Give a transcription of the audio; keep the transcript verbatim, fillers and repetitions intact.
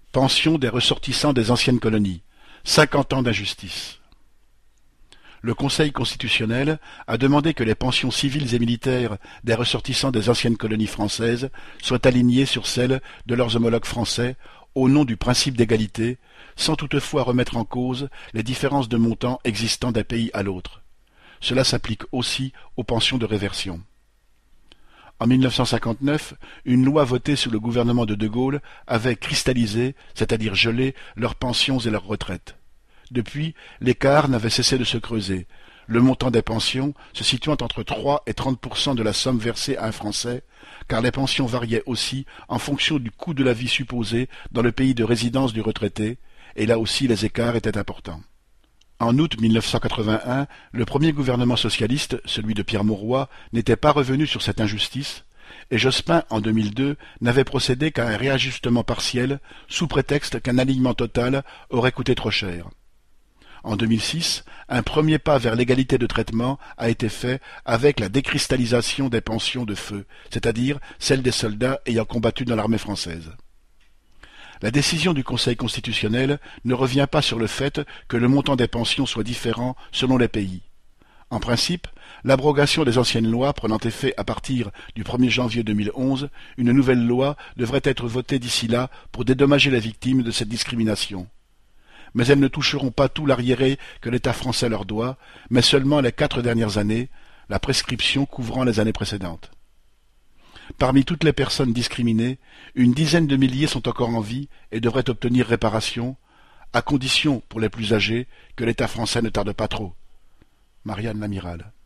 Pension des ressortissants des anciennes colonies. Cinquante ans d'injustice. Le Conseil constitutionnel a demandé que les pensions civiles et militaires des ressortissants des anciennes colonies françaises soient alignées sur celles de leurs homologues français au nom du principe d'égalité, sans toutefois remettre en cause les différences de montant existant d'un pays à l'autre. Cela s'applique aussi aux pensions de réversion. En mille neuf cent cinquante-neuf, une loi votée sous le gouvernement de De Gaulle avait cristallisé, c'est-à-dire gelé, leurs pensions et leurs retraites. Depuis, l'écart n'avait cessé de se creuser, le montant des pensions se situant entre trois et trente pour cent de la somme versée à un Français, car les pensions variaient aussi en fonction du coût de la vie supposé dans le pays de résidence du retraité, et là aussi les écarts étaient importants. En août mille neuf cent quatre-vingt-un, le premier gouvernement socialiste, celui de Pierre Mauroy, n'était pas revenu sur cette injustice, et Jospin, en deux mille deux, n'avait procédé qu'à un réajustement partiel, sous prétexte qu'un alignement total aurait coûté trop cher. En deux mille six, un premier pas vers l'égalité de traitement a été fait avec la décristallisation des pensions de feu, c'est-à-dire celles des soldats ayant combattu dans l'armée française. La décision du Conseil constitutionnel ne revient pas sur le fait que le montant des pensions soit différent selon les pays. En principe, l'abrogation des anciennes lois prenant effet à partir du premier janvier deux mille onze, une nouvelle loi devrait être votée d'ici là pour dédommager les victimes de cette discrimination. Mais elles ne toucheront pas tout l'arriéré que l'État français leur doit, mais seulement les quatre dernières années, la prescription couvrant les années précédentes. Parmi toutes les personnes discriminées, une dizaine de milliers sont encore en vie et devraient obtenir réparation, à condition, pour les plus âgés, que l'État français ne tarde pas trop. Marianne Lamiral.